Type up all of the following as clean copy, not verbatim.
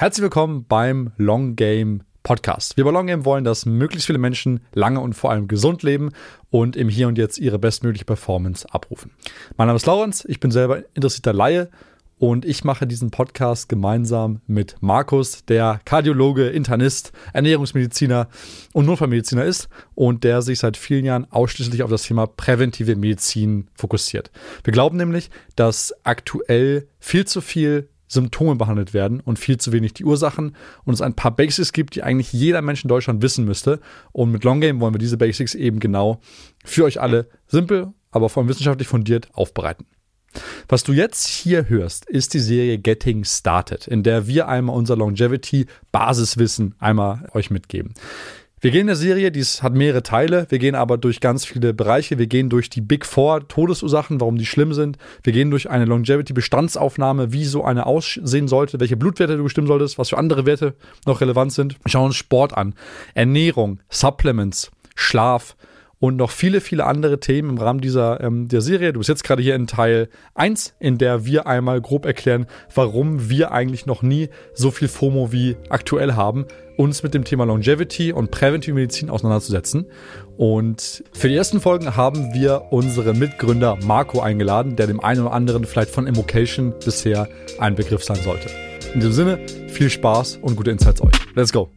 Herzlich willkommen beim Long Game Podcast. Wir bei Long Game wollen, dass möglichst viele Menschen lange und vor allem gesund leben und im Hier und Jetzt ihre bestmögliche Performance abrufen. Mein Name ist Laurenz, ich bin selber interessierter Laie und ich mache diesen Podcast gemeinsam mit Markus, der Kardiologe, Internist, Ernährungsmediziner und Notfallmediziner ist und der sich seit vielen Jahren ausschließlich auf das Thema präventive Medizin fokussiert. Wir glauben nämlich, dass aktuell viel zu viel Symptome behandelt werden und viel zu wenig die Ursachen und es ein paar Basics gibt, die eigentlich jeder Mensch in Deutschland wissen müsste. Und mit Long Game wollen wir diese Basics eben genau für euch alle simpel, aber vor allem wissenschaftlich fundiert aufbereiten. Was du jetzt hier hörst, ist die Serie Getting Started, in der wir einmal unser Longevity-Basiswissen einmal euch mitgeben. Wir gehen in der Serie, die hat mehrere Teile, wir gehen aber durch ganz viele Bereiche, wir gehen durch die Big Four Todesursachen, warum die schlimm sind, wir gehen durch eine Longevity-Bestandsaufnahme, wie so eine aussehen sollte, welche Blutwerte du bestimmen solltest, was für andere Werte noch relevant sind. Wir schauen uns Sport an, Ernährung, Supplements, Schlaf und noch viele, viele andere Themen im Rahmen der Serie. Du bist jetzt gerade hier in Teil 1, in der wir einmal grob erklären, warum wir eigentlich noch nie so viel FOMO wie aktuell haben, uns mit dem Thema Longevity und präventive Medizin auseinanderzusetzen. Und für die ersten Folgen haben wir unseren Mitgründer Marco eingeladen, der dem einen oder anderen vielleicht von Immocation bisher ein Begriff sein sollte. In diesem Sinne, viel Spaß und gute Insights euch. Let's go!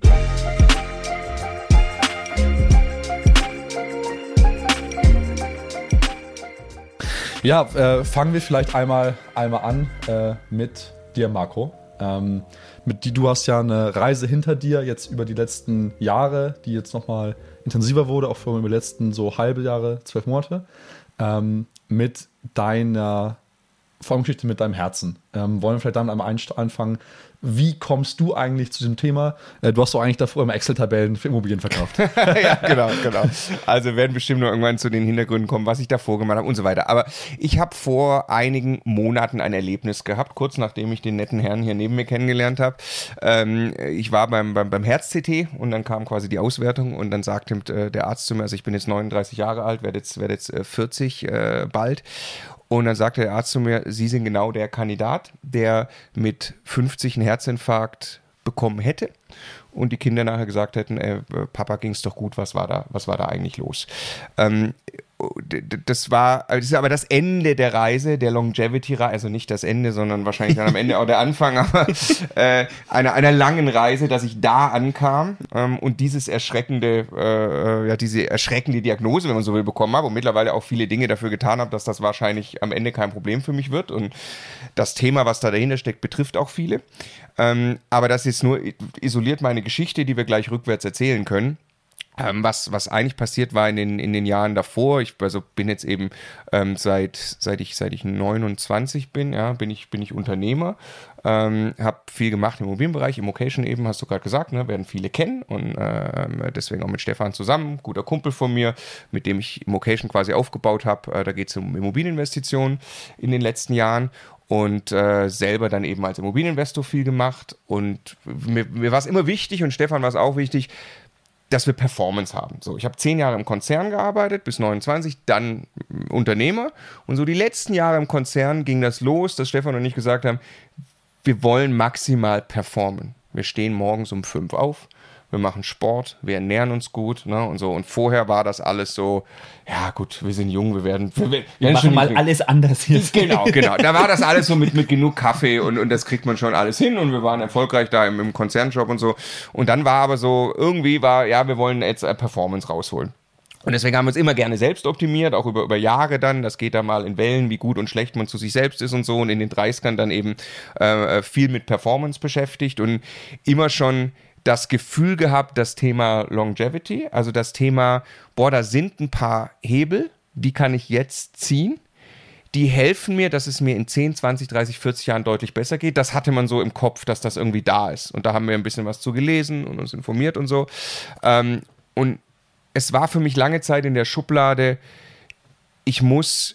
Ja, fangen wir vielleicht einmal an mit dir, Marco. Du hast ja eine Reise hinter dir, jetzt über die letzten Jahre, die jetzt nochmal intensiver wurde, auch über die letzten so halbe Jahre, 12 Monate, mit deiner Formgeschichte, mit deinem Herzen. Wollen wir vielleicht dann einmal anfangen, wie kommst du eigentlich zu diesem Thema? Du hast doch eigentlich davor immer Excel-Tabellen für Immobilien verkauft. Ja, genau. Also werden bestimmt noch irgendwann zu den Hintergründen kommen, was ich davor gemacht habe und so weiter. Aber ich habe vor einigen Monaten ein Erlebnis gehabt, kurz nachdem ich den netten Herrn hier neben mir kennengelernt habe. Ich war beim Herz-CT und dann kam quasi die Auswertung und dann sagte der Arzt zu mir, also ich bin jetzt 39 Jahre alt, werde jetzt 40 bald. Und dann sagte der Arzt zu mir, Sie sind genau der Kandidat, der mit 50 einen Herzinfarkt bekommen hätte. Und die Kinder nachher gesagt hätten, Papa, ging's doch gut, was war da eigentlich los? Das ist aber das Ende der Reise, der Longevity-Reise, also nicht das Ende, sondern wahrscheinlich dann am Ende auch der Anfang, aber einer langen Reise, dass ich da ankam und diese erschreckende Diagnose, wenn man so will, bekommen habe und mittlerweile auch viele Dinge dafür getan habe, dass das wahrscheinlich am Ende kein Problem für mich wird und das Thema, was da dahinter steckt, betrifft auch viele. Aber das ist nur isoliert meine Geschichte, die wir gleich rückwärts erzählen können. Was eigentlich passiert war in den Jahren davor, ich bin jetzt eben seit ich 29 bin, ja, bin ich Unternehmer, habe viel gemacht im Immobilienbereich, Immocation eben, hast du gerade gesagt, ne, werden viele kennen und deswegen auch mit Stefan zusammen, guter Kumpel von mir, mit dem ich Immocation quasi aufgebaut habe, da geht es um Immobilieninvestitionen in den letzten Jahren. Und selber dann eben als Immobilieninvestor viel gemacht und mir war es immer wichtig und Stefan war es auch wichtig, dass wir Performance haben. So, ich habe 10 Jahre im Konzern gearbeitet, bis 29, dann Unternehmer und so die letzten Jahre im Konzern ging das los, dass Stefan und ich gesagt haben, wir wollen maximal performen. Wir stehen morgens um 5 auf, wir machen Sport, wir ernähren uns gut, ne, und so. Und vorher war das alles so, ja gut, wir sind jung, wir machen mal alles anders jetzt. Genau. Da war das alles so mit genug Kaffee und das kriegt man schon alles hin und wir waren erfolgreich da im Konzernjob und so. Und dann war aber so, irgendwie wir wollen jetzt Performance rausholen. Und deswegen haben wir uns immer gerne selbst optimiert, auch über Jahre dann. Das geht da mal in Wellen, wie gut und schlecht man zu sich selbst ist und so. Und in den 30ern dann eben viel mit Performance beschäftigt und immer schon das Gefühl gehabt, das Thema Longevity, also das Thema, da sind ein paar Hebel, die kann ich jetzt ziehen, die helfen mir, dass es mir in 10, 20, 30, 40 Jahren deutlich besser geht. Das hatte man so im Kopf, dass das irgendwie da ist. Und da haben wir ein bisschen was zu gelesen und uns informiert und so. Und es war für mich lange Zeit in der Schublade, ich muss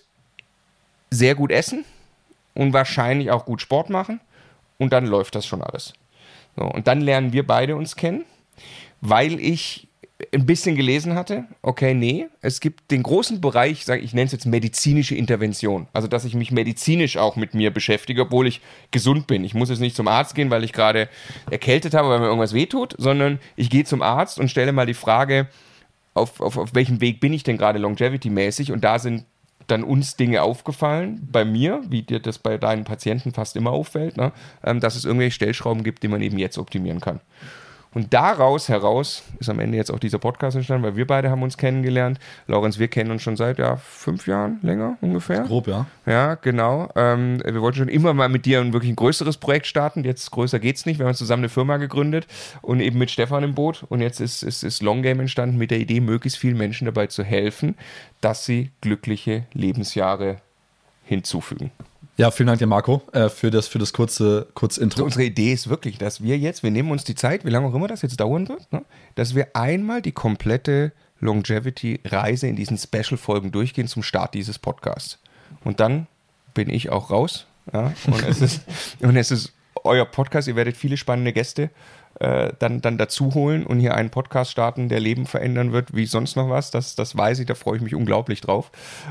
sehr gut essen und wahrscheinlich auch gut Sport machen und dann läuft das schon alles. So, und dann lernen wir beide uns kennen, weil ich ein bisschen gelesen hatte, okay, nee, es gibt den großen Bereich, ich nenne es jetzt medizinische Intervention, also dass ich mich medizinisch auch mit mir beschäftige, obwohl ich gesund bin. Ich muss jetzt nicht zum Arzt gehen, weil ich gerade erkältet habe, weil mir irgendwas wehtut, sondern ich gehe zum Arzt und stelle mal die Frage, auf welchem Weg bin ich denn gerade longevity-mäßig, und da sind dann uns Dinge aufgefallen, bei mir, wie dir das bei deinen Patienten fast immer auffällt, ne? Dass es irgendwelche Stellschrauben gibt, die man eben jetzt optimieren kann. Und daraus heraus ist am Ende jetzt auch dieser Podcast entstanden, weil wir beide haben uns kennengelernt. Lorenz, wir kennen uns schon seit 5 Jahren, länger ungefähr. Grob, ja. Ja, genau. Wir wollten schon immer mal mit dir wirklich ein größeres Projekt starten. Jetzt größer geht's nicht. Wir haben zusammen eine Firma gegründet und eben mit Stefan im Boot. Und jetzt ist Long Game entstanden mit der Idee, möglichst vielen Menschen dabei zu helfen, dass sie glückliche Lebensjahre hinzufügen. Ja, vielen Dank dir, Marco, für das kurze Intro. Also unsere Idee ist wirklich, dass wir nehmen uns die Zeit, wie lange auch immer das jetzt dauern wird, ne, dass wir einmal die komplette Longevity-Reise in diesen Special-Folgen durchgehen zum Start dieses Podcasts. Und dann bin ich auch raus. Ja, und es ist euer Podcast, ihr werdet viele spannende Gäste dann dazu holen und hier einen Podcast starten, der Leben verändern wird, wie sonst noch was. Das weiß ich, da freue ich mich unglaublich drauf.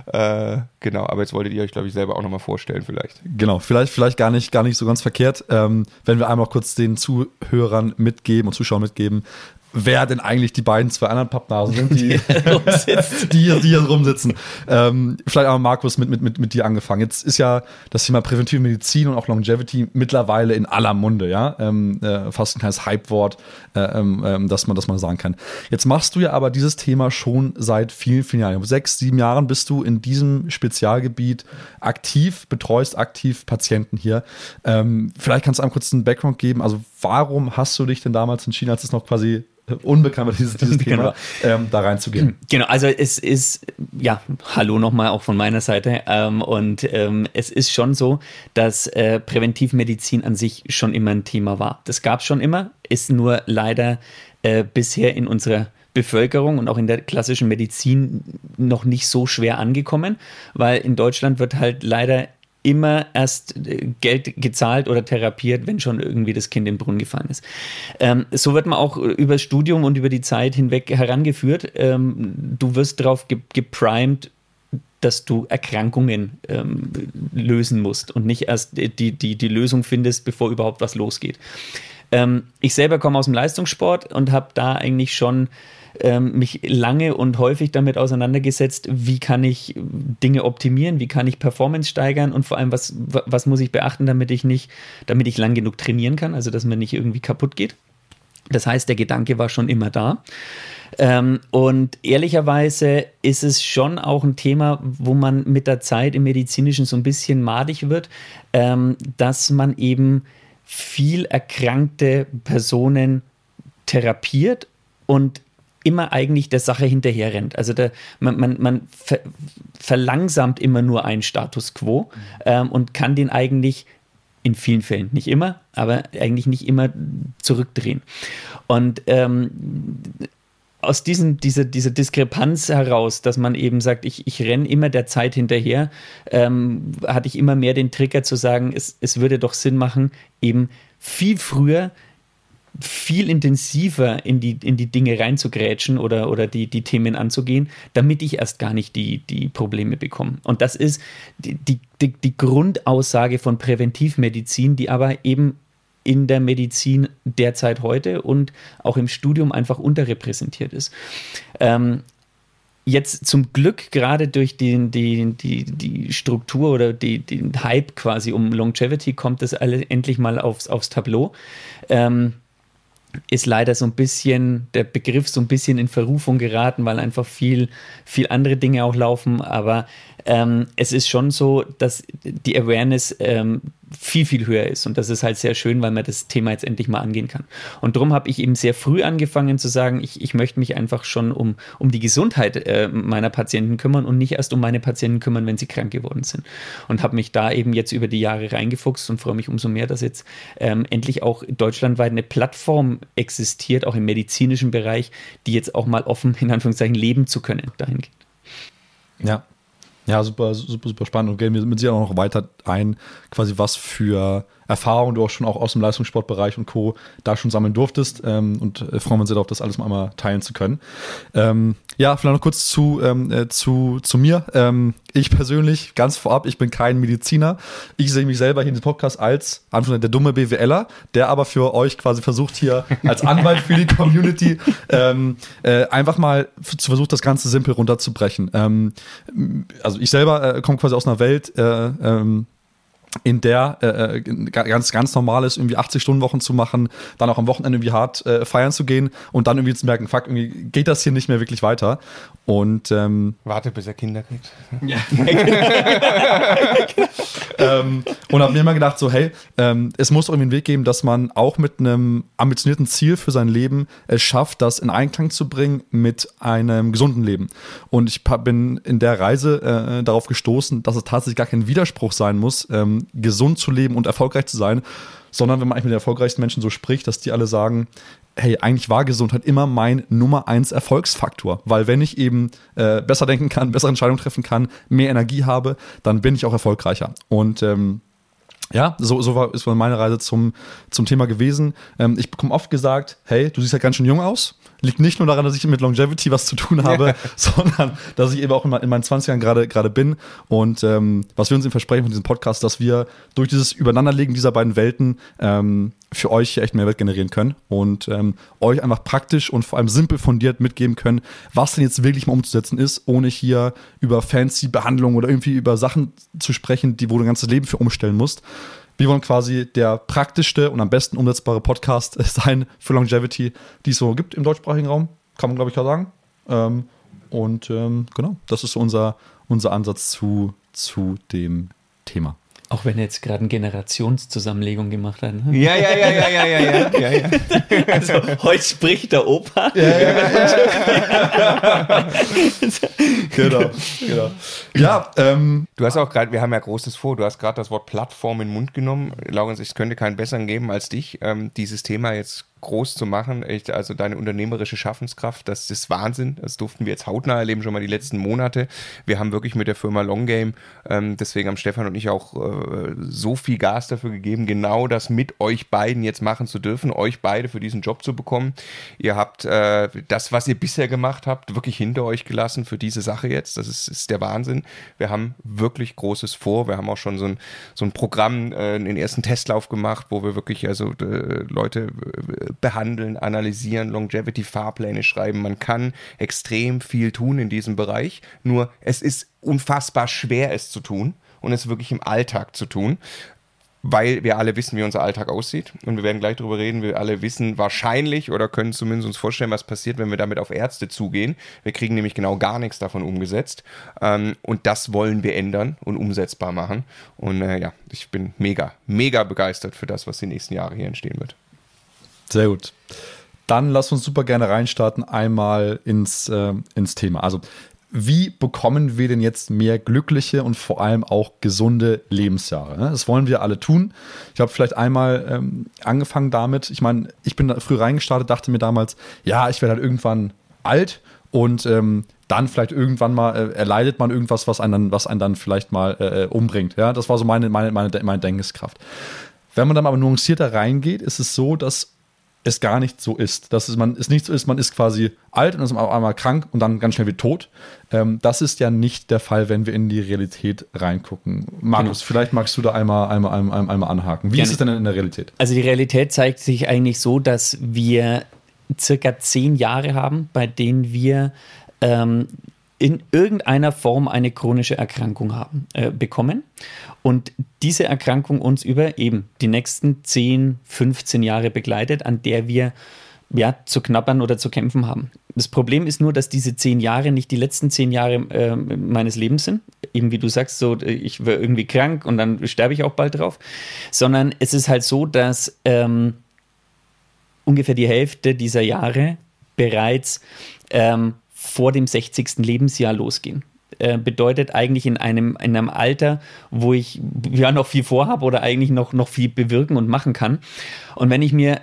Genau, aber jetzt wolltet ihr euch, glaube ich, selber auch nochmal vorstellen vielleicht. Genau, vielleicht gar nicht so ganz verkehrt. Wenn wir einmal kurz den Zuhörern mitgeben und Zuschauern mitgeben, wer denn eigentlich die beiden 2 anderen Pappnasen sind, die hier rumsitzen. Vielleicht auch Markus mit dir angefangen. Jetzt ist ja das Thema präventive Medizin und auch Longevity mittlerweile in aller Munde, ja. Fast ein kleines Hype-Wort, dass man sagen kann. Jetzt machst du ja aber dieses Thema schon seit vielen, vielen Jahren. 6, 7 Jahren bist du in diesem Spezialgebiet aktiv, betreust aktiv Patienten hier. Vielleicht kannst du einem kurz einen Background geben. Also warum hast du dich denn damals entschieden, als es noch quasi unbekannt war, dieses Thema, da reinzugehen? Genau, also es ist, ja, hallo nochmal auch von meiner Seite, es ist schon so, dass Präventivmedizin an sich schon immer ein Thema war. Das gab es schon immer, ist nur leider bisher in unserer Bevölkerung und auch in der klassischen Medizin noch nicht so schwer angekommen, weil in Deutschland wird halt leider immer erst Geld gezahlt oder therapiert, wenn schon irgendwie das Kind in den Brunnen gefallen ist. So wird man auch über das Studium und über die Zeit hinweg herangeführt. Du wirst darauf geprimed, dass du Erkrankungen lösen musst und nicht erst die Lösung findest, bevor überhaupt was losgeht. Ich selber komme aus dem Leistungssport und habe da eigentlich schon mich lange und häufig damit auseinandergesetzt, wie kann ich Dinge optimieren, wie kann ich Performance steigern und vor allem, was muss ich beachten, damit ich lang genug trainieren kann, also dass man nicht irgendwie kaputt geht. Das heißt, der Gedanke war schon immer da. Und ehrlicherweise ist es schon auch ein Thema, wo man mit der Zeit im Medizinischen so ein bisschen madig wird, dass man eben viel erkrankte Personen therapiert und immer eigentlich der Sache hinterher rennt. Also man verlangsamt immer nur einen Status quo und kann den eigentlich in vielen Fällen, nicht immer, aber eigentlich nicht immer zurückdrehen. Und aus dieser Diskrepanz heraus, dass man eben sagt, ich renne immer der Zeit hinterher, hatte ich immer mehr den Trigger zu sagen, es würde doch Sinn machen, eben viel früher, viel intensiver in die Dinge reinzugrätschen oder die Themen anzugehen, damit ich erst gar nicht die Probleme bekomme. Und das ist die Grundaussage von Präventivmedizin, die aber eben in der Medizin derzeit heute und auch im Studium einfach unterrepräsentiert ist. Jetzt zum Glück gerade durch die Struktur oder den Hype quasi um Longevity kommt das endlich mal aufs Tableau. Ist leider so ein bisschen, der Begriff so ein bisschen in Verrufung geraten, weil einfach viel andere Dinge auch laufen, aber es ist schon so, dass die Awareness viel, viel höher ist und das ist halt sehr schön, weil man das Thema jetzt endlich mal angehen kann. Und darum habe ich eben sehr früh angefangen zu sagen, ich möchte mich einfach schon um die Gesundheit meiner Patienten kümmern und nicht erst um meine Patienten kümmern, wenn sie krank geworden sind. Und habe mich da eben jetzt über die Jahre reingefuchst und freue mich umso mehr, dass jetzt endlich auch deutschlandweit eine Plattform existiert, auch im medizinischen Bereich, die jetzt auch mal offen, in Anführungszeichen, leben zu können dahingehend. Ja, super spannend und gehen wir mit Sicherheit auch noch weiter ein, quasi was für Erfahrung du auch schon auch aus dem Leistungssportbereich und Co. da schon sammeln durftest und freuen wir uns sehr darauf, das alles mal einmal teilen zu können. Ja, vielleicht noch kurz zu mir. Ich persönlich, ganz vorab, ich bin kein Mediziner. Ich sehe mich selber hier in diesem Podcast als der dumme BWLer, der aber für euch quasi versucht, hier als Anwalt für die Community einfach mal zu versuchen, das Ganze simpel runterzubrechen. Also ich selber komme quasi aus einer Welt, in der ganz normal ist, irgendwie 80-Stunden-Wochen zu machen, dann auch am Wochenende irgendwie hart feiern zu gehen und dann irgendwie zu merken, fuck, irgendwie geht das hier nicht mehr wirklich weiter. Und warte, bis er Kinder kriegt. Ja. Und habe mir immer gedacht, so hey, es muss irgendwie einen Weg geben, dass man auch mit einem ambitionierten Ziel für sein Leben es schafft, das in Einklang zu bringen mit einem gesunden Leben. Und ich bin in der Reise darauf gestoßen, dass es tatsächlich gar kein Widerspruch sein muss, gesund zu leben und erfolgreich zu sein, sondern wenn man eigentlich mit den erfolgreichsten Menschen so spricht, dass die alle sagen, hey, eigentlich war Gesundheit immer mein Nummer 1 Erfolgsfaktor, weil wenn ich eben besser denken kann, bessere Entscheidungen treffen kann, mehr Energie habe, dann bin ich auch erfolgreicher. Und ja, so ist meine Reise zum Thema gewesen. Ich bekomme oft gesagt, hey, du siehst ja ganz schön jung aus. Liegt nicht nur daran, dass ich mit Longevity was zu tun habe, sondern dass ich eben auch in meinen 20ern gerade bin. Und was wir uns eben versprechen von diesem Podcast, dass wir durch dieses Übereinanderlegen dieser beiden Welten für euch hier echt Mehrwert generieren können und euch einfach praktisch und vor allem simpel fundiert mitgeben können, was denn jetzt wirklich mal umzusetzen ist, ohne hier über fancy Behandlungen oder irgendwie über Sachen zu sprechen, wo du dein ganzes Leben für umstellen musst. Wir wollen quasi der praktischste und am besten umsetzbare Podcast sein für Longevity, die es so gibt im deutschsprachigen Raum. Kann man, glaube ich, sagen. Genau, das ist unser Ansatz zu dem Thema. Auch wenn er jetzt gerade eine Generationszusammenlegung gemacht hat. Ne? Ja. Also heute spricht der Opa. Genau. Ja, du hast auch gerade, wir haben ja Großes vor, du hast gerade das Wort Plattform in den Mund genommen. Laurens, es könnte keinen besseren geben als dich, dieses Thema jetzt groß zu machen. Also deine unternehmerische Schaffenskraft, das ist Wahnsinn. Das durften wir jetzt hautnah erleben, schon mal die letzten Monate. Wir haben wirklich mit der Firma Long Game, deswegen haben Stefan und ich auch so viel Gas dafür gegeben, genau das mit euch beiden jetzt machen zu dürfen, euch beide für diesen Job zu bekommen. Ihr habt das, was ihr bisher gemacht habt, wirklich hinter euch gelassen für diese Sache jetzt. Das ist der Wahnsinn. Wir haben wirklich Großes vor. Wir haben auch schon so ein Programm, den ersten Testlauf gemacht, wo wir wirklich Leute behandeln, analysieren, Longevity-Fahrpläne schreiben. Man kann extrem viel tun in diesem Bereich, nur es ist unfassbar schwer, es zu tun und es wirklich im Alltag zu tun, weil wir alle wissen, wie unser Alltag aussieht und wir werden gleich darüber reden, wir alle wissen wahrscheinlich oder können zumindest uns vorstellen, was passiert, wenn wir damit auf Ärzte zugehen. Wir kriegen nämlich genau gar nichts davon umgesetzt und das wollen wir ändern und umsetzbar machen und ich bin mega, mega begeistert für das, was die nächsten Jahre hier entstehen wird. Sehr gut. Dann lass uns super gerne reinstarten, einmal ins Thema. Also, wie bekommen wir denn jetzt mehr glückliche und vor allem auch gesunde Lebensjahre? Das wollen wir alle tun. Ich habe vielleicht einmal angefangen damit, ich meine, ich bin da früh reingestartet, dachte mir damals, ja, ich werde halt irgendwann alt und dann vielleicht irgendwann mal erleidet man irgendwas, was einen dann vielleicht mal umbringt. Ja, das war so meine Denkenskraft. Wenn man dann aber nuancierter reingeht, ist es so, dass es gar nicht so ist. Man ist quasi alt und ist auf einmal krank und dann ganz schnell wieder tot. Das ist ja nicht der Fall, wenn wir in die Realität reingucken. Markus, vielleicht magst du da einmal anhaken. Wie Gerne. Ist es denn in der Realität? Also die Realität zeigt sich eigentlich so, dass wir circa 10 Jahre haben, bei denen wir in irgendeiner Form eine chronische Erkrankung bekommen und diese Erkrankung uns über eben die nächsten 10, 15 Jahre begleitet, an der wir zu knabbern oder zu kämpfen haben. Das Problem ist nur, dass diese 10 Jahre nicht die letzten 10 Jahre meines Lebens sind, eben wie du sagst, so ich wäre irgendwie krank und dann sterbe ich auch bald drauf, sondern es ist halt so, dass ungefähr die Hälfte dieser Jahre bereits vor dem 60. Lebensjahr losgehen. Bedeutet eigentlich in einem Alter, wo ich noch viel vorhabe oder eigentlich noch viel bewirken und machen kann. Und wenn ich mir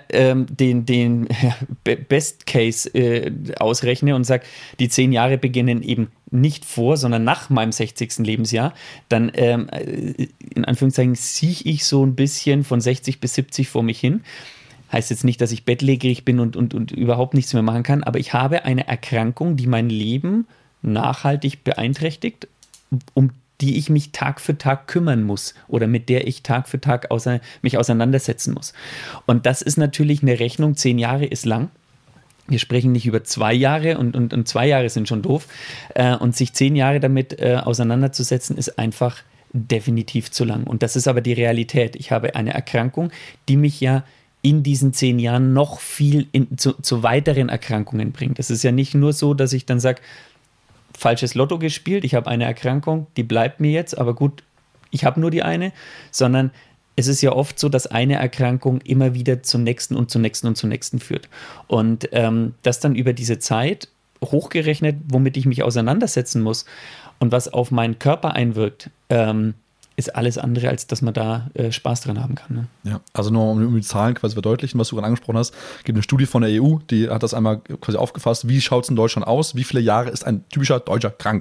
den Best Case ausrechne und sage, die 10 Jahre beginnen eben nicht vor, sondern nach meinem 60. Lebensjahr, dann in Anführungszeichen sieche ich so ein bisschen von 60 bis 70 vor mich hin. Heißt jetzt nicht, dass ich bettlägerig bin und überhaupt nichts mehr machen kann, aber ich habe eine Erkrankung, die mein Leben nachhaltig beeinträchtigt, um die ich mich Tag für Tag kümmern muss oder mit der ich Tag für Tag mich auseinandersetzen muss. Und das ist natürlich eine Rechnung, 10 Jahre ist lang. Wir sprechen nicht über 2 Jahre und 2 Jahre sind schon doof. Und sich 10 Jahre damit auseinanderzusetzen, ist einfach definitiv zu lang. Und das ist aber die Realität. Ich habe eine Erkrankung, die mich ja in diesen 10 Jahren noch viel zu weiteren Erkrankungen bringt. Es ist ja nicht nur so, dass ich dann sage, falsches Lotto gespielt, ich habe eine Erkrankung, die bleibt mir jetzt, aber gut, ich habe nur die eine, sondern es ist ja oft so, dass eine Erkrankung immer wieder zum nächsten und zum nächsten und zum nächsten führt. Und das dann über diese Zeit hochgerechnet, womit ich mich auseinandersetzen muss und was auf meinen Körper einwirkt, ist alles andere, als dass man da Spaß dran haben kann. Ne? Ja, also nur um die Zahlen quasi verdeutlichen, was du gerade angesprochen hast, gibt eine Studie von der EU, die hat das einmal quasi aufgefasst, wie schaut es in Deutschland aus, wie viele Jahre ist ein typischer Deutscher krank?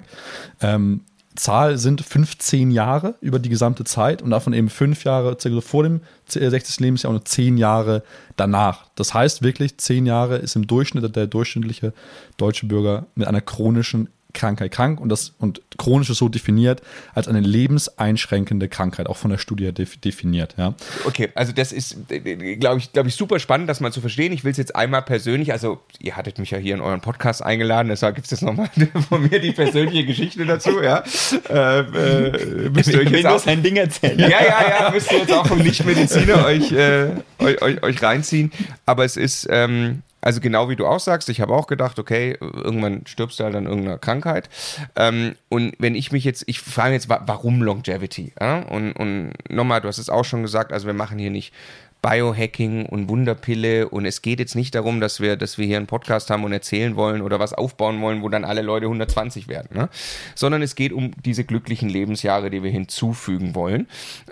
Zahl sind 15 Jahre über die gesamte Zeit und davon eben 5 Jahre vor dem 60. Lebensjahr und 10 Jahre danach. Das heißt wirklich, 10 Jahre ist im Durchschnitt der durchschnittliche deutsche Bürger mit einer chronischen Krankheit krank und chronisch ist so definiert als eine lebenseinschränkende Krankheit, auch von der Studie definiert. Ja. Okay, also das ist, glaube ich, super spannend, das mal zu verstehen. Ich will es jetzt einmal persönlich, also ihr hattet mich ja hier in euren Podcast eingeladen, deshalb gibt es jetzt nochmal von mir die persönliche Geschichte dazu. Ja. Müsst ihr euch jetzt auch sein Ding erzählen. Ja, müsst ihr jetzt auch vom Nichtmediziner euch reinziehen. Aber es ist also genau wie du auch sagst, ich habe auch gedacht, okay, irgendwann stirbst du halt an irgendeiner Krankheit. Und wenn ich frage jetzt, warum Longevity? Ja? Und nochmal, du hast es auch schon gesagt, also wir machen hier nicht Biohacking und Wunderpille und es geht jetzt nicht darum, dass wir hier einen Podcast haben und erzählen wollen oder was aufbauen wollen, wo dann alle Leute 120 werden, ne? Sondern es geht um diese glücklichen Lebensjahre, die wir hinzufügen wollen.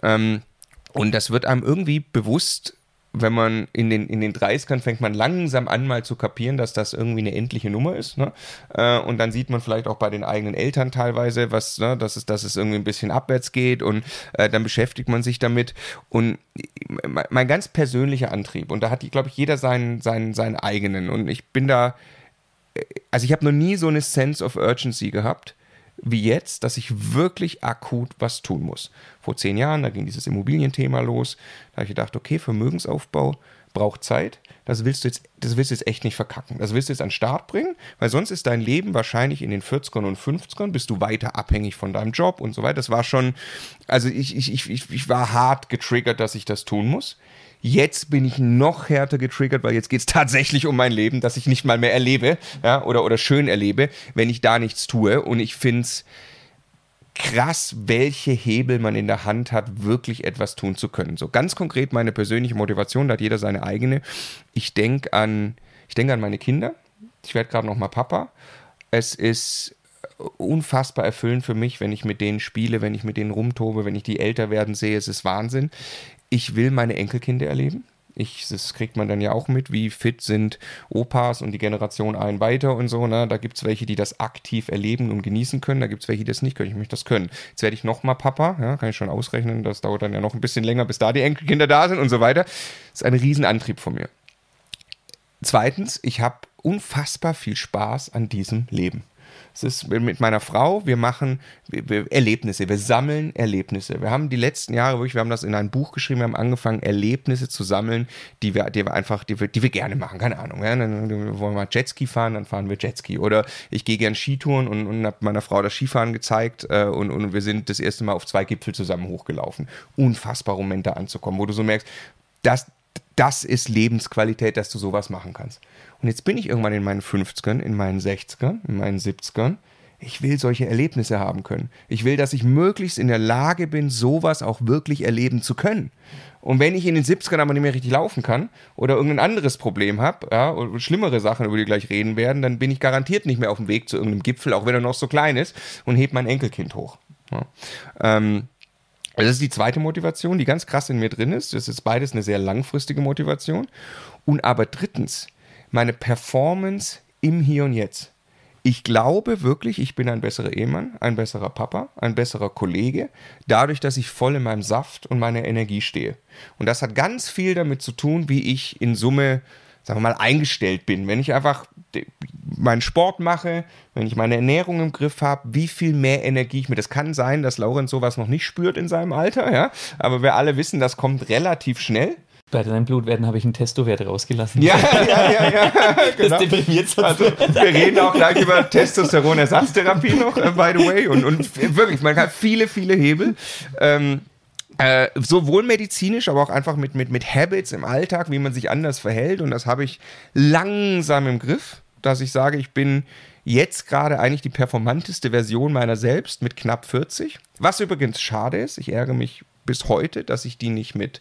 Und das wird einem irgendwie bewusst, wenn man in den 30ern fängt man langsam an mal zu kapieren, dass das irgendwie eine endliche Nummer ist, ne? Und dann sieht man vielleicht auch bei den eigenen Eltern teilweise, dass es irgendwie ein bisschen abwärts geht und dann beschäftigt man sich damit. Und mein ganz persönlicher Antrieb, und da hat, glaube ich, jeder seinen eigenen, und ich bin da, also ich habe noch nie so eine Sense of Urgency gehabt, wie jetzt, dass ich wirklich akut was tun muss. Vor 10 Jahren, da ging dieses Immobilienthema los, da habe ich gedacht, okay, Vermögensaufbau braucht Zeit, das willst du jetzt echt nicht verkacken. Das willst du jetzt an den Start bringen, weil sonst ist dein Leben wahrscheinlich in den 40ern und 50ern, bist du weiter abhängig von deinem Job und so weiter. Das war schon, also ich war hart getriggert, dass ich das tun muss. Jetzt bin ich noch härter getriggert, weil jetzt geht es tatsächlich um mein Leben, das ich nicht mal mehr erlebe, ja, oder schön erlebe, wenn ich da nichts tue. Und ich finde es krass, welche Hebel man in der Hand hat, wirklich etwas tun zu können. So ganz konkret meine persönliche Motivation, da hat jeder seine eigene. Ich denke an meine Kinder. Ich werde gerade noch mal Papa. Es ist unfassbar erfüllend für mich, wenn ich mit denen spiele, wenn ich mit denen rumtobe, wenn ich die älter werden sehe. Es ist Wahnsinn. Ich will meine Enkelkinder erleben. Das kriegt man dann ja auch mit, wie fit sind Opas und die Generation ein weiter und so. Ne? Da gibt es welche, die das aktiv erleben und genießen können. Da gibt es welche, die das nicht können. Ich möchte das können. Jetzt werde ich nochmal Papa. Ja, kann ich schon ausrechnen. Das dauert dann ja noch ein bisschen länger, bis da die Enkelkinder da sind und so weiter. Das ist ein Riesenantrieb von mir. Zweitens, ich habe unfassbar viel Spaß an diesem Leben. Es ist mit meiner Frau, wir machen Erlebnisse, wir sammeln Erlebnisse. Wir haben die letzten Jahre wirklich, wir haben das in ein Buch geschrieben, wir haben angefangen, Erlebnisse zu sammeln, die wir gerne machen, keine Ahnung. Ja, dann wollen wir mal Jetski fahren, dann fahren wir Jetski. Oder ich gehe gern Skitouren und habe meiner Frau das Skifahren gezeigt und wir sind das erste Mal auf 2 Gipfel zusammen hochgelaufen. Unfassbar, um da anzukommen, wo du so merkst, das ist Lebensqualität, dass du sowas machen kannst. Und jetzt bin ich irgendwann in meinen 50ern, in meinen 60ern, in meinen 70ern. Ich will solche Erlebnisse haben können. Ich will, dass ich möglichst in der Lage bin, sowas auch wirklich erleben zu können. Und wenn ich in den 70ern aber nicht mehr richtig laufen kann oder irgendein anderes Problem habe, ja, oder schlimmere Sachen, über die gleich reden werden, dann bin ich garantiert nicht mehr auf dem Weg zu irgendeinem Gipfel, auch wenn er noch so klein ist, und heb mein Enkelkind hoch. Ja. Das ist die zweite Motivation, die ganz krass in mir drin ist. Das ist beides eine sehr langfristige Motivation. Und aber drittens, meine Performance im Hier und Jetzt. Ich glaube wirklich, ich bin ein besserer Ehemann, ein besserer Papa, ein besserer Kollege, dadurch, dass ich voll in meinem Saft und meiner Energie stehe. Und das hat ganz viel damit zu tun, wie ich in Summe, sagen wir mal, eingestellt bin. Wenn ich einfach meinen Sport mache, wenn ich meine Ernährung im Griff habe, wie viel mehr Energie ich mir. Das kann sein, dass Laurenz sowas noch nicht spürt in seinem Alter, ja. Aber wir alle wissen, das kommt relativ schnell. Bei deinen Blutwerten habe ich einen Testowert rausgelassen. Ja. Genau. Das deprimiert so. Also, wir reden auch gleich über Testosteronersatztherapie noch, by the way. Und wirklich, man hat viele, viele Hebel. Sowohl medizinisch, aber auch einfach mit Habits im Alltag, wie man sich anders verhält. Und das habe ich langsam im Griff, dass ich sage, ich bin jetzt gerade eigentlich die performanteste Version meiner selbst mit knapp 40. Was übrigens schade ist, ich ärgere mich bis heute, dass ich die nicht mit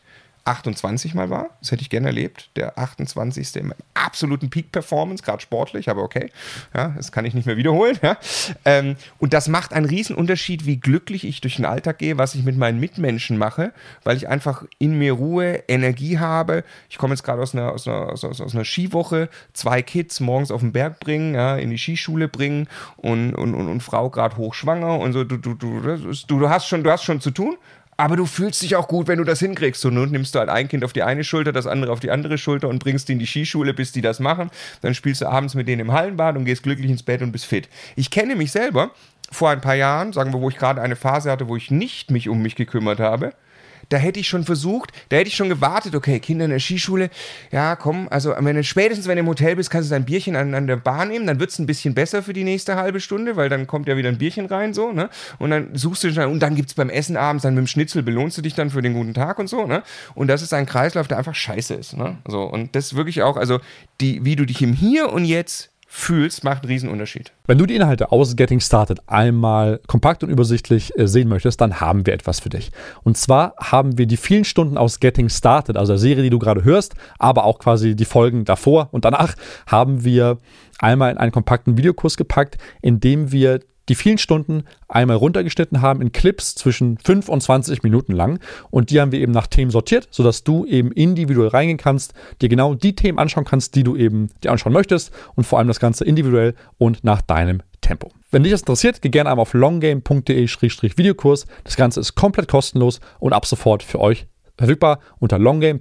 28 mal war. Das hätte ich gerne erlebt. Der 28. im absoluten Peak-Performance, gerade sportlich, aber okay. Ja, das kann ich nicht mehr wiederholen. Ja. Und das macht einen riesen Unterschied, wie glücklich ich durch den Alltag gehe, was ich mit meinen Mitmenschen mache, weil ich einfach in mir Ruhe, Energie habe. Ich komme jetzt gerade aus einer Skiwoche, 2 Kids morgens auf den Berg bringen, ja, in die Skischule bringen und Frau gerade hochschwanger und so. Du hast schon zu tun. Aber du fühlst dich auch gut, wenn du das hinkriegst. So, nun nimmst du halt ein Kind auf die eine Schulter, das andere auf die andere Schulter und bringst die in die Skischule, bis die das machen. Dann spielst du abends mit denen im Hallenbad und gehst glücklich ins Bett und bist fit. Ich kenne mich selber vor ein paar Jahren, sagen wir, wo ich gerade eine Phase hatte, wo ich nicht mich um mich gekümmert habe. Da hätte ich schon gewartet, okay, Kinder in der Skischule, ja komm, also spätestens wenn du im Hotel bist, kannst du dein Bierchen an der Bar nehmen, dann wird es ein bisschen besser für die nächste halbe Stunde, weil dann kommt ja wieder ein Bierchen rein, so, ne, und dann suchst du schon, und dann gibt es beim Essen abends, dann mit dem Schnitzel belohnst du dich dann für den guten Tag und so, ne, und das ist ein Kreislauf, der einfach scheiße ist, ne, so, und das wirklich auch, also, wie du dich im Hier und Jetzt fühlst, macht einen riesen Unterschied. Wenn du die Inhalte aus Getting Started einmal kompakt und übersichtlich sehen möchtest, dann haben wir etwas für dich. Und zwar haben wir die vielen Stunden aus Getting Started, also der Serie, die du gerade hörst, aber auch quasi die Folgen davor und danach, haben wir einmal in einen kompakten Videokurs gepackt, in dem wir die vielen Stunden einmal runtergeschnitten haben in Clips zwischen 5 und 20 Minuten lang. Und die haben wir eben nach Themen sortiert, sodass du eben individuell reingehen kannst, dir genau die Themen anschauen kannst, die du eben dir anschauen möchtest und vor allem das Ganze individuell und nach deinem Tempo. Wenn dich das interessiert, geh gerne einmal auf longgame.de/Videokurs. Das Ganze ist komplett kostenlos und ab sofort für euch verfügbar unter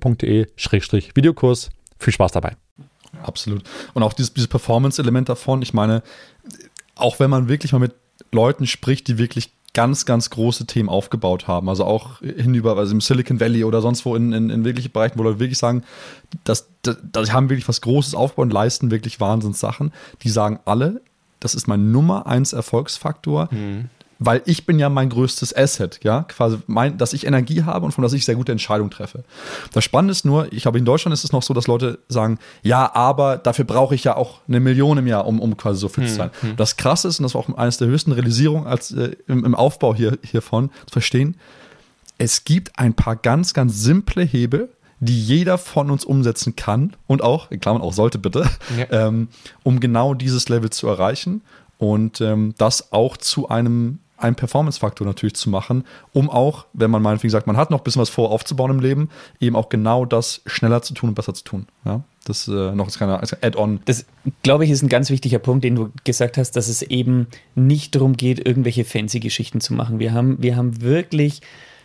longgame.de/Videokurs. Viel Spaß dabei. Absolut. Und auch dieses Performance-Element davon, ich meine, auch wenn man wirklich mal mit Leuten spricht, die wirklich ganz, ganz große Themen aufgebaut haben, also auch hinüber, also im Silicon Valley oder sonst wo in wirklichen Bereichen, wo Leute wirklich sagen, dass haben wirklich was Großes aufgebaut und leisten wirklich Wahnsinnssachen, die sagen alle, das ist mein Nummer 1 Erfolgsfaktor, weil ich bin ja mein größtes Asset, ja, quasi dass ich Energie habe und von dass ich sehr gute Entscheidungen treffe. Das Spannende ist nur, ich glaube, in Deutschland ist es noch so, dass Leute sagen, ja, aber dafür brauche ich ja auch 1 Million im Jahr, um quasi so fit zu sein. Das Krasse ist, und das war auch eines der höchsten Realisierungen als im Aufbau hiervon zu verstehen, es gibt ein paar ganz, ganz simple Hebel, die jeder von uns umsetzen kann und auch, in Klammern auch sollte bitte, ja. Um genau dieses Level zu erreichen und das auch zu einem Performance-Faktor natürlich zu machen, um auch, wenn man meinetwegen sagt, man hat noch ein bisschen was vor aufzubauen im Leben, eben auch genau das schneller zu tun und besser zu tun. Ja? Das noch als kleiner Add-on. Das, glaube ich, ist ein ganz wichtiger Punkt, den du gesagt hast, dass es eben nicht darum geht, irgendwelche fancy Geschichten zu machen. Wir haben wirklich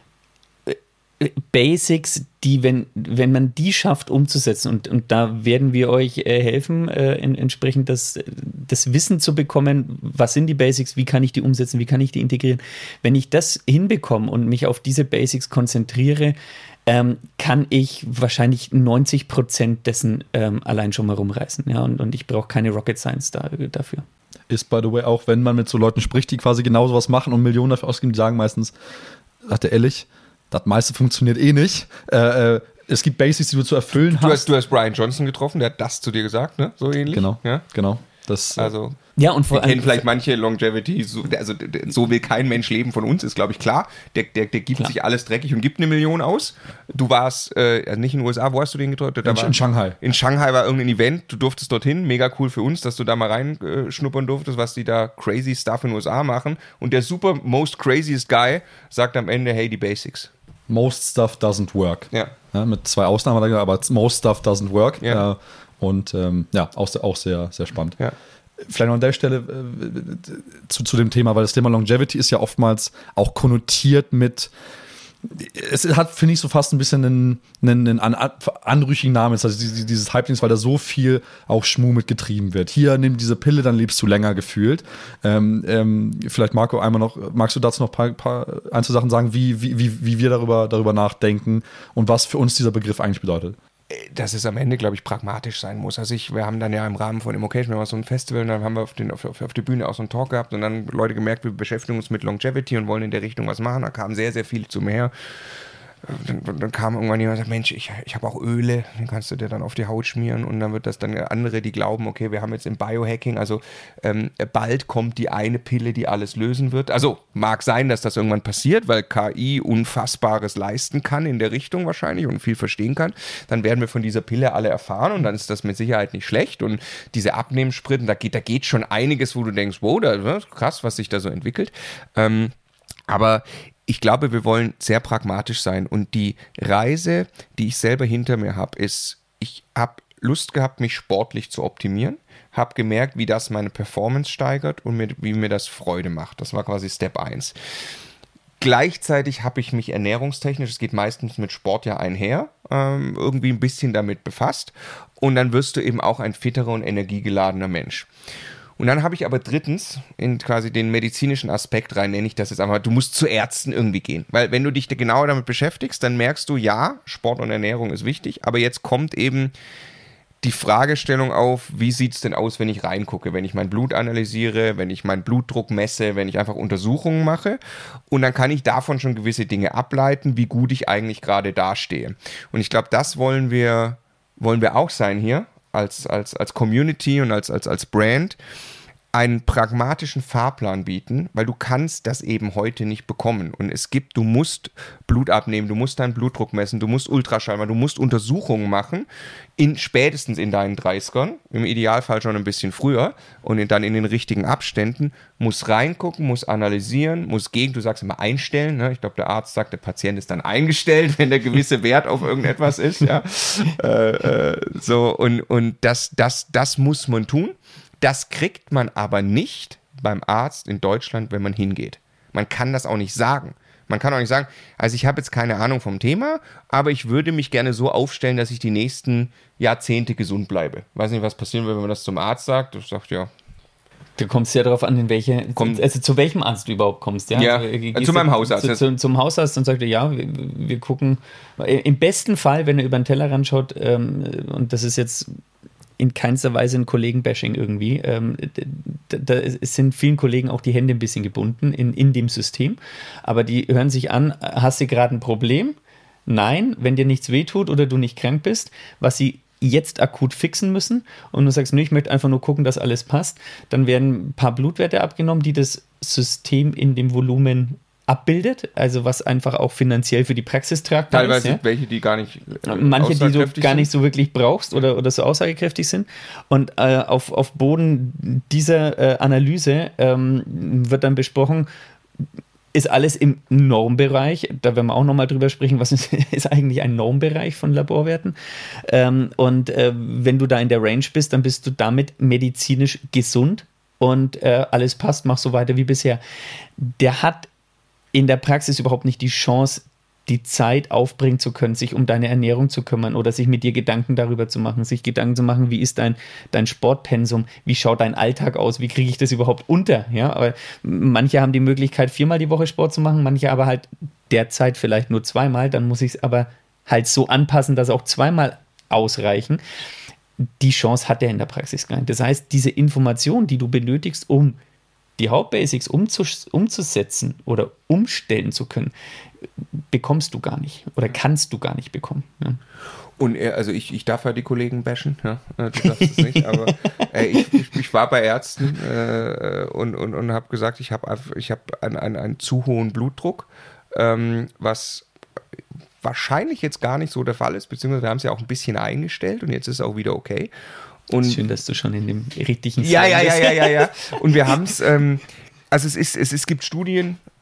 Basics, die, wenn man die schafft umzusetzen, und da werden wir euch helfen, entsprechend das Wissen zu bekommen, was sind die Basics, wie kann ich die umsetzen, wie kann ich die integrieren. Wenn ich das hinbekomme und mich auf diese Basics konzentriere, kann ich wahrscheinlich 90% dessen allein schon mal rumreißen. Ja? Und ich brauche keine Rocket Science dafür. Ist, by the way, auch wenn man mit so Leuten spricht, die quasi genau sowas machen und Millionen dafür ausgeben, die sagen meistens, sagt er ehrlich, das meiste funktioniert eh nicht. Es gibt Basics, die du zu erfüllen hast. Du hast Brian Johnson getroffen, der hat das zu dir gesagt, ne? So ähnlich. Genau, ja? Genau. Das, also, ja, und vor allem kennen vielleicht manche Longevity, so will kein Mensch leben von uns, ist glaube ich klar. Der gibt sich alles dreckig und gibt 1 Million aus. Du warst nicht in den USA, wo hast du den getroffen? In Shanghai. In Shanghai war irgendein Event, du durftest dorthin, mega cool für uns, dass du da mal reinschnuppern durftest, was die da crazy Stuff in den USA machen. Und der super most craziest Guy sagt am Ende, hey, die Basics. Most stuff doesn't work. Ja. Ja, mit 2 Ausnahmen, aber most stuff doesn't work. Ja. Und auch sehr, sehr spannend. Ja. vielleicht noch an der Stelle zu dem Thema, weil das Thema Longevity ist ja oftmals auch konnotiert mit, es hat, finde ich, so fast ein bisschen einen anrüchigen Namen, also dieses Hype-Dings, weil da so viel auch Schmuh mit getrieben wird. Hier, nimm diese Pille, dann lebst du länger gefühlt. Vielleicht, Marco, einmal noch, magst du dazu noch ein paar Einzelsachen sagen, wie wir darüber nachdenken und was für uns dieser Begriff eigentlich bedeutet? Dass es am Ende, glaube ich, pragmatisch sein muss. Also wir haben dann ja im Rahmen von Immocation, wir haben so ein Festival und dann haben wir auf der Bühne auch so einen Talk gehabt und dann Leute gemerkt, wir beschäftigen uns mit Longevity und wollen in der Richtung was machen. Da kam sehr, sehr viel zu mir her. Dann kam irgendwann jemand und sagt, Mensch, ich habe auch Öle, die kannst du dir dann auf die Haut schmieren und dann wird das dann andere, die glauben, okay, wir haben jetzt im Biohacking, also bald kommt die eine Pille, die alles lösen wird. Also mag sein, dass das irgendwann passiert, weil KI Unfassbares leisten kann in der Richtung wahrscheinlich und viel verstehen kann. Dann werden wir von dieser Pille alle erfahren und dann ist das mit Sicherheit nicht schlecht und diese Abnehmenspritten, da geht schon einiges, wo du denkst, wow, krass, was sich da so entwickelt. Aber ich glaube, wir wollen sehr pragmatisch sein und die Reise, die ich selber hinter mir habe, ist, ich habe Lust gehabt, mich sportlich zu optimieren, habe gemerkt, wie das meine Performance steigert und wie mir das Freude macht. Das war quasi Step 1. Gleichzeitig habe ich mich ernährungstechnisch, es geht meistens mit Sport ja einher, irgendwie ein bisschen damit befasst und dann wirst du eben auch ein fitterer und energiegeladener Mensch. Und dann habe ich aber drittens in quasi den medizinischen Aspekt rein, nenne ich das jetzt einfach, du musst zu Ärzten irgendwie gehen. Weil wenn du dich genauer damit beschäftigst, dann merkst du, ja, Sport und Ernährung ist wichtig, aber jetzt kommt eben die Fragestellung auf, wie sieht es denn aus, wenn ich reingucke, wenn ich mein Blut analysiere, wenn ich meinen Blutdruck messe, wenn ich einfach Untersuchungen mache und dann kann ich davon schon gewisse Dinge ableiten, wie gut ich eigentlich gerade dastehe. Und ich glaube, das wollen wir auch sein hier. Als Community und als Brand einen pragmatischen Fahrplan bieten, weil du kannst das eben heute nicht bekommen. Und du musst Blut abnehmen, du musst deinen Blutdruck messen, du musst Ultraschall machen, du musst Untersuchungen machen, spätestens in deinen 30ern, im Idealfall schon ein bisschen früher und dann in den richtigen Abständen, muss reingucken, muss analysieren, du sagst immer einstellen, ne? Ich glaube, der Arzt sagt, der Patient ist dann eingestellt, wenn der gewisse Wert auf irgendetwas ist, ja. Und das muss man tun. Das kriegt man aber nicht beim Arzt in Deutschland, wenn man hingeht. Man kann das auch nicht sagen. Man kann auch nicht sagen, also ich habe jetzt keine Ahnung vom Thema, aber ich würde mich gerne so aufstellen, dass ich die nächsten Jahrzehnte gesund bleibe. Weiß nicht, was passieren würde, wenn man das zum Arzt sagt. Ich sage, ja. Du kommst ja darauf an, zu welchem Arzt du überhaupt kommst. Ja, also, zu meinem Hausarzt. Zum Hausarzt und sagt er, ja, wir gucken. Im besten Fall, wenn er über den Tellerrand schaut, und das ist jetzt in keinster Weise ein Kollegenbashing irgendwie. Da sind vielen Kollegen auch die Hände ein bisschen gebunden in dem System. Aber die hören sich an, hast du gerade ein Problem? Nein, wenn dir nichts wehtut oder du nicht krank bist, was sie jetzt akut fixen müssen und du sagst, nee, ich möchte einfach nur gucken, dass alles passt, dann werden ein paar Blutwerte abgenommen, die das System in dem Volumen abbildet, also was einfach auch finanziell für die Praxis tragbar ist. Teilweise welche, die gar nicht manche, die du gar nicht so wirklich brauchst oder so aussagekräftig sind. Und auf Boden dieser Analyse wird dann besprochen, ist alles im Normbereich. Da werden wir auch nochmal drüber sprechen, was ist eigentlich ein Normbereich von Laborwerten. Und wenn du da in der Range bist, dann bist du damit medizinisch gesund und alles passt, mach so weiter wie bisher. Der hat in der Praxis überhaupt nicht die Chance, die Zeit aufbringen zu können, sich um deine Ernährung zu kümmern oder sich mit dir Gedanken darüber zu machen, sich Gedanken zu machen, wie ist dein Sportpensum, wie schaut dein Alltag aus, wie kriege ich das überhaupt unter, ja, aber manche haben die Möglichkeit, 4-mal die Woche Sport zu machen, manche aber halt derzeit vielleicht nur 2-mal, dann muss ich es aber halt so anpassen, dass auch 2-mal ausreichen. Die Chance hat er in der Praxis gar nicht. Das heißt, diese Information, die du benötigst, um die Hauptbasics umzusetzen oder umstellen zu können, bekommst du gar nicht oder kannst du gar nicht bekommen. Ja. Und also ich darf ja die Kollegen bashen, ja? Du darfst es nicht, aber ich war bei Ärzten und habe gesagt, ich habe einen zu hohen Blutdruck, was wahrscheinlich jetzt gar nicht so der Fall ist, beziehungsweise wir haben es ja auch ein bisschen eingestellt und jetzt ist es auch wieder okay. Und schön, dass du schon in dem richtigen Ja. Und wir haben es, also es gibt Studien,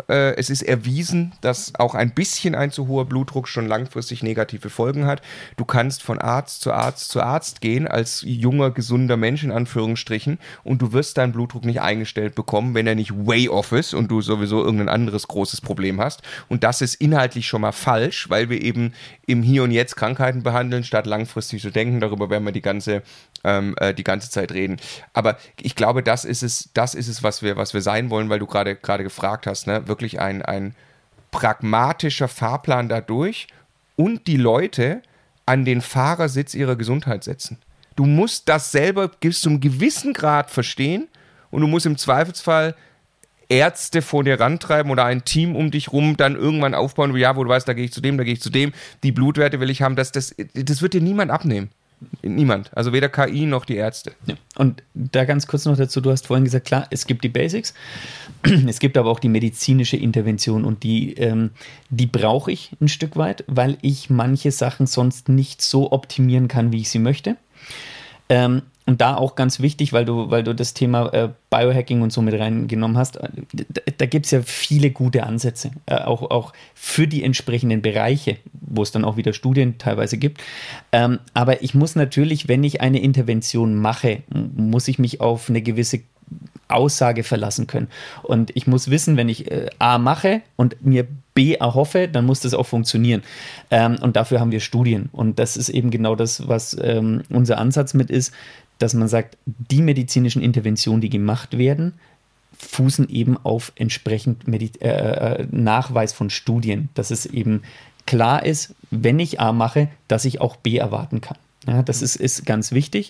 Es ist erwiesen, dass auch ein bisschen ein zu hoher Blutdruck schon langfristig negative Folgen hat. Du kannst von Arzt zu Arzt zu Arzt gehen als junger, gesunder Mensch in Anführungsstrichen und du wirst deinen Blutdruck nicht eingestellt bekommen, wenn er nicht way off ist und du sowieso irgendein anderes großes Problem hast. Und das ist inhaltlich schon mal falsch, weil wir eben im Hier und Jetzt Krankheiten behandeln, statt langfristig zu denken. Darüber werden wir die ganze Zeit reden. Aber ich glaube, das ist es, was wir sein wollen, weil du gerade gefragt hast, ne? Wirklich ein pragmatischer Fahrplan dadurch und die Leute an den Fahrersitz ihrer Gesundheit setzen. Du musst das selber bis zu einem gewissen Grad verstehen und du musst im Zweifelsfall Ärzte vor dir rantreiben oder ein Team um dich rum dann irgendwann aufbauen, wo du weißt, da gehe ich zu dem, die Blutwerte will ich haben, das wird dir niemand abnehmen. Niemand, also weder KI noch die Ärzte. Ja. Und da ganz kurz noch dazu, du hast vorhin gesagt, klar, es gibt die Basics, es gibt aber auch die medizinische Intervention und die brauche ich ein Stück weit, weil ich manche Sachen sonst nicht so optimieren kann, wie ich sie möchte. Und da auch ganz wichtig, weil du das Thema Biohacking und so mit reingenommen hast, da gibt es ja viele gute Ansätze, auch für die entsprechenden Bereiche, wo es dann auch wieder Studien teilweise gibt. Aber ich muss natürlich, wenn ich eine Intervention mache, muss ich mich auf eine gewisse Aussage verlassen können. Und ich muss wissen, wenn ich A mache und mir B erhoffe, dann muss das auch funktionieren. Und dafür haben wir Studien. Und das ist eben genau das, was unser Ansatz mit ist, dass man sagt, die medizinischen Interventionen, die gemacht werden, fußen eben auf entsprechend Nachweis von Studien, dass es eben klar ist, wenn ich A mache, dass ich auch B erwarten kann. Ja, das ist ganz wichtig.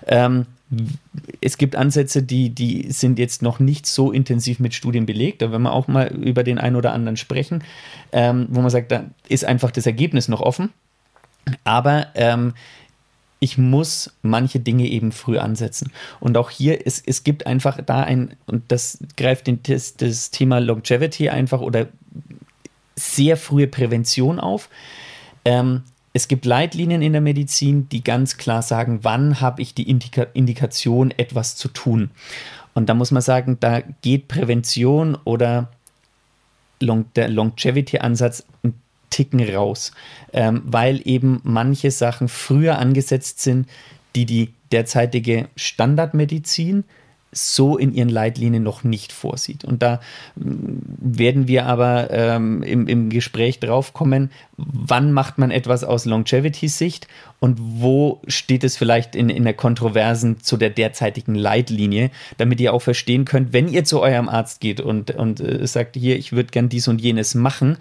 Es gibt Ansätze, die sind jetzt noch nicht so intensiv mit Studien belegt. Da werden wir auch mal über den einen oder anderen sprechen, wo man sagt, da ist einfach das Ergebnis noch offen. Aber ich muss manche Dinge eben früh ansetzen. Und auch hier, es gibt einfach da und das greift das Thema Longevity einfach oder sehr frühe Prävention auf. Es gibt Leitlinien in der Medizin, die ganz klar sagen, wann habe ich die Indikation, etwas zu tun. Und da muss man sagen, da geht Prävention oder der Longevity-Ansatz ein Ticken raus, weil eben manche Sachen früher angesetzt sind, die derzeitige Standardmedizin so in ihren Leitlinien noch nicht vorsieht. Und da werden wir aber im Gespräch drauf kommen, wann macht man etwas aus Longevity-Sicht und wo steht es vielleicht in der Kontroversen zu der derzeitigen Leitlinie, damit ihr auch verstehen könnt, wenn ihr zu eurem Arzt geht und sagt, hier, ich würde gern dies und jenes machen,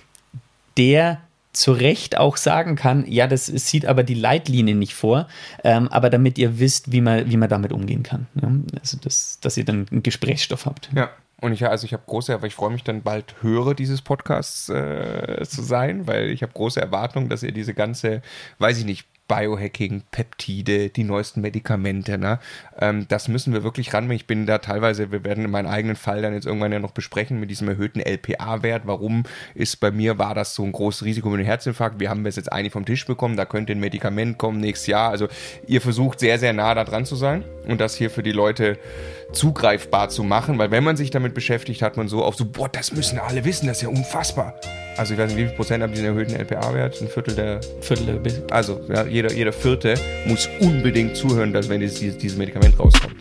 der zu Recht auch sagen kann, ja, das sieht aber die Leitlinie nicht vor, aber damit ihr wisst, wie man damit umgehen kann. Ja? Also dass ihr dann einen Gesprächsstoff habt. Ja, und ich freue mich dann bald Hörer dieses Podcasts zu sein, weil ich habe große Erwartungen, dass ihr diese ganze, weiß ich nicht, Biohacking, Peptide, die neuesten Medikamente, ne? Das müssen wir wirklich ranbringen. Ich bin da teilweise, wir werden meinen eigenen Fall dann jetzt irgendwann ja noch besprechen mit diesem erhöhten LPA-Wert. Warum war das so ein großes Risiko mit einem Herzinfarkt? Wir haben es jetzt eigentlich vom Tisch bekommen, da könnte ein Medikament kommen nächstes Jahr. Also ihr versucht sehr, sehr nah da dran zu sein und das hier für die Leute zugreifbar zu machen, weil wenn man sich damit beschäftigt, hat man boah, das müssen alle wissen, das ist ja unfassbar. Also ich weiß nicht, wie viel Prozent haben die einen erhöhten LPA-Wert? Ein Viertel der... Also ja, jeder Vierte muss unbedingt zuhören, dass wenn dieses Medikament rauskommt.